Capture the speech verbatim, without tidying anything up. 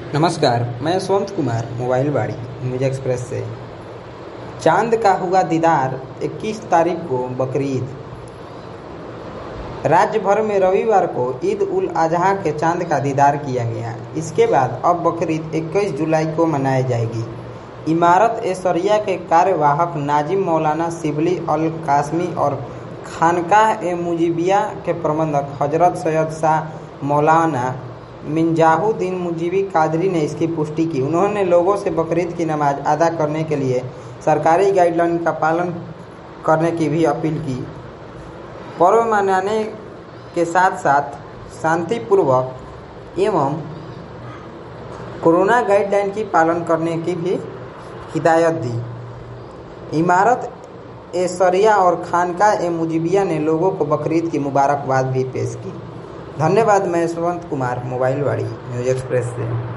नमस्कार, मैं Yashwant Kumar mobile Vani news express से। चांद का हुआ दीदार, इक्कीस तारीख को बकरीद। राज्य भर में रविवार को ईद उल अजहा के चांद का दीदार किया गया। इसके बाद अब बकरीद इक्कीस जुलाई को मनाई जाएगी। इमारत ए शरिया के कार्यवाहक नाजिम मौलाना शिबली अल कासमी और खानकाह ए मुजीबिया के प्रबंधक हजरत सैयद शाह मौलाना मिंजाहुद्दीन मुजीबी कादरी ने इसकी पुष्टि की। उन्होंने लोगों से बकरीद की नमाज अदा करने के लिए सरकारी गाइडलाइन का पालन करने की भी अपील की। पर्व मनाने के साथ साथ शांतिपूर्वक एवं कोरोना गाइडलाइन की पालन करने की भी हिदायत दी। इमारत ए शरिया और खानकाह ए मुजीबिया ने लोगों को बकरीद की मुबारकबाद भी पेश की। धन्यवाद। मैं Yashwant Kumar mobile Vani news express से।